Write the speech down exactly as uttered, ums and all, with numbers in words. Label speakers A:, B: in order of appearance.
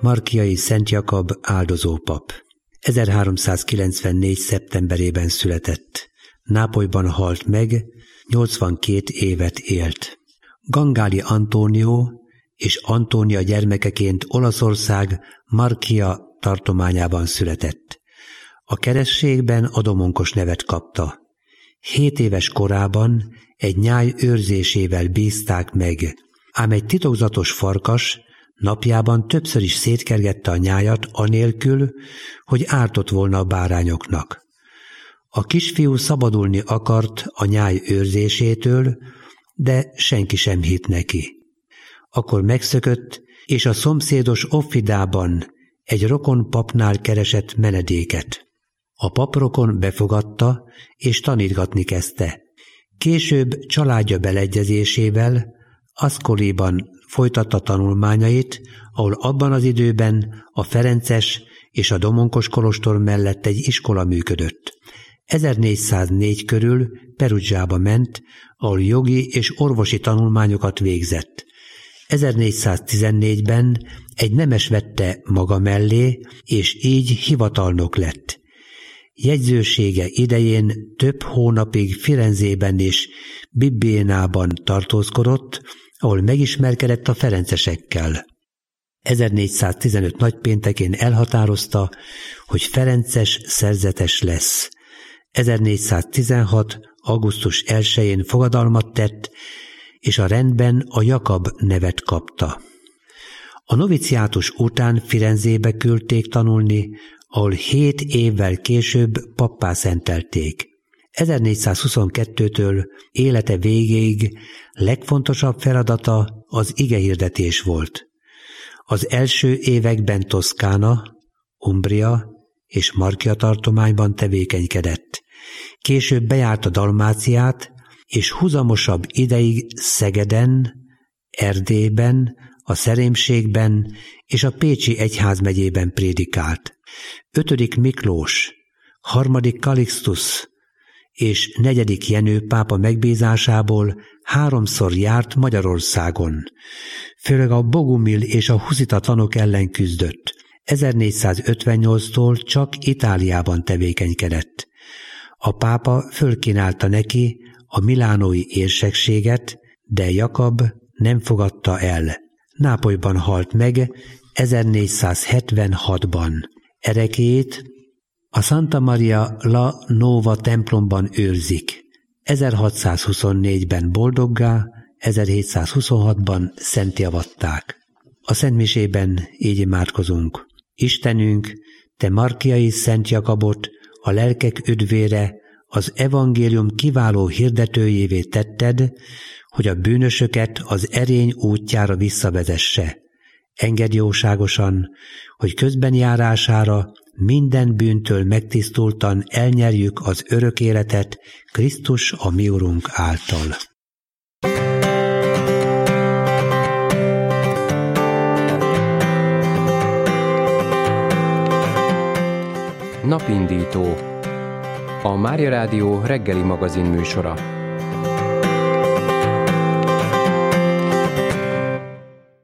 A: Markiai Szent Jakab áldozópap. ezerháromszázkilencvennégy. szeptemberében született. Nápolyban halt meg, nyolcvankét évet élt. Gangáli Antónió és Antónia gyermekeként Olaszország Markia tartományában született. A keresztségben a domonkos nevet kapta. Hét éves korában egy nyáj őrzésével bízták meg, ám egy titokzatos farkas napjában többször is szétkergette a nyájat anélkül, hogy ártott volna a bárányoknak. A kisfiú szabadulni akart a nyáj őrzésétől, de senki sem hitt neki. Akkor megszökött, és a szomszédos Offidában egy rokon papnál keresett menedéket. A paprokon befogadta, és tanítgatni kezdte. Később családja beleegyezésével Aszkoliban folytatta tanulmányait, ahol abban az időben a ferences és a domonkos kolostor mellett egy iskola működött. ezernégyszáznégy körül Perugiába ment, ahol jogi és orvosi tanulmányokat végzett. ezernégyszáztizennégyben egy nemes vette maga mellé, és így hivatalnok lett. Jegyzősége idején több hónapig Firenzében és Bibiénában tartózkodott, ahol megismerkedett a ferencesekkel. ezernégyszáztizenöt nagypéntekén elhatározta, hogy ferences szerzetes lesz. ezernégyszáztizenhat. augusztus elsején fogadalmat tett, és a rendben a Jakab nevet kapta. A noviciátus után Firenzébe küldték tanulni, ahol hét évvel később pappá szentelték. ezernégyszázhuszonkettőtől élete végéig legfontosabb feladata az igehirdetés volt. Az első években Toszkána, Umbria és Markia tartományban tevékenykedett. Később bejárta Dalmáciát, és huzamosabb ideig Szegeden, Erdélyben, a Szerémségben és a Pécsi egyházmegyében prédikált. Ötödik Miklós, harmadik Kalixtusz és negyedik Jenő pápa megbízásából háromszor járt Magyarországon. Főleg a bogumil és a huszita tanok ellen küzdött. ezernégyszázötvennyolctól csak Itáliában tevékenykedett. A pápa fölkínálta neki a milánói érsekséget, de Jakab nem fogadta el. Nápolyban halt meg ezernégyszázhetvenhatban. Erekét a Santa Maria la Nova templomban őrzik. ezerhatszázhuszonnégyben boldoggá, ezerhétszázhuszonhatban szentjavatták. A szentmisében így imádkozunk. Istenünk, te Markiai Szent Jakabot, a lelkek üdvére, az evangélium kiváló hirdetőjévé tetted, hogy a bűnösöket az erény útjára visszavezesse. Engedd jóságosan, hogy közbenjárására minden bűntől megtisztultan elnyerjük az örök életet Krisztus a mi Urunk által.
B: Napindító. A Mária Rádió reggeli magazin műsora.